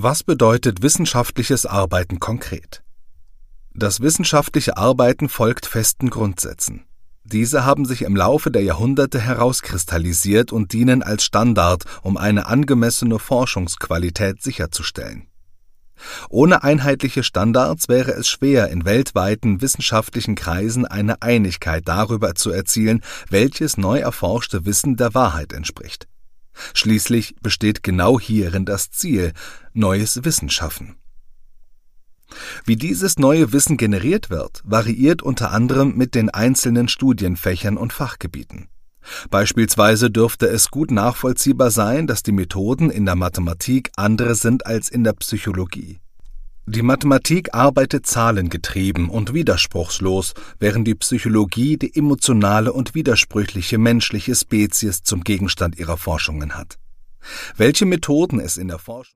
Was bedeutet wissenschaftliches Arbeiten konkret? Das wissenschaftliche Arbeiten folgt festen Grundsätzen. Diese haben sich im Laufe der Jahrhunderte herauskristallisiert und dienen als Standard, um eine angemessene Forschungsqualität sicherzustellen. Ohne einheitliche Standards wäre es schwer, in weltweiten wissenschaftlichen Kreisen eine Einigkeit darüber zu erzielen, welches neu erforschte Wissen der Wahrheit entspricht. Schließlich besteht genau hierin das Ziel: neues Wissen schaffen. Wie dieses neue Wissen generiert wird, variiert unter anderem mit den einzelnen Studienfächern und Fachgebieten. Beispielsweise dürfte es gut nachvollziehbar sein, dass die Methoden in der Mathematik andere sind als in der Psychologie. Die Mathematik arbeitet zahlengetrieben und widerspruchslos, während die Psychologie die emotionale und widersprüchliche menschliche Spezies zum Gegenstand ihrer Forschungen hat. Welche Methoden es in der Forschung